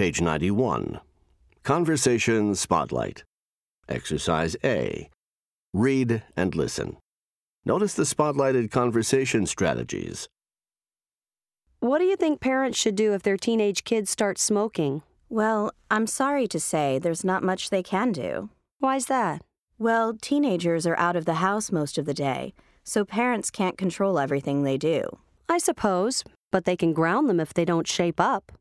Page 91. Conversation Spotlight. Exercise A. Read and listen. Notice the spotlighted conversation strategies. What do you think parents should do if their teenage kids start smoking? Well, I'm sorry to say there's not much they can do. Why's that? Well, teenagers are out of the house most of the day, so parents can't control everything they do. I suppose, but they can ground them if they don't shape up.